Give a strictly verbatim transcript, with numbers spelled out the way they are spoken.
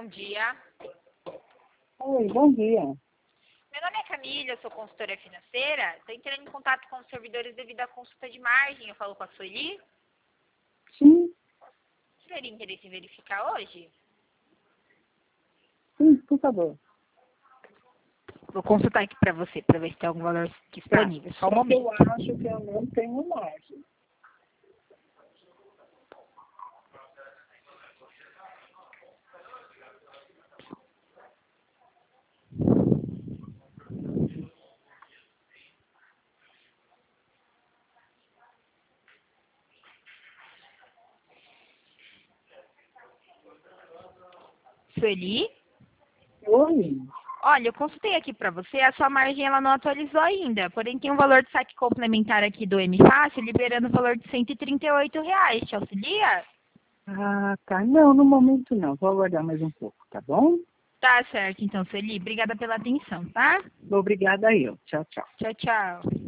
bom dia. Oi, bom dia. Meu nome é Camila, eu sou consultora financeira. Estou entrando em contato com os servidores devido à consulta de margem. Eu falo com a Sueli. Sim, Você teria interesse em verificar hoje? sim, por favor. Vou consultar aqui para você, para ver se tem algum valor disponível. Tá. Só um Só que momento. eu acho que eu não tenho margem. Sueli? Oi? Olha, eu consultei aqui para você, a sua margem ela não atualizou ainda. Porém, tem um valor de saque complementar aqui do M Fácil, liberando o valor de cento e trinta e oito reais. Te auxilia? Ah, tá. Não, no momento não. Vou aguardar mais um pouco, tá bom? Tá certo, então, Sueli. Obrigada pela atenção, tá? Obrigada eu. Tchau, tchau. Tchau, tchau.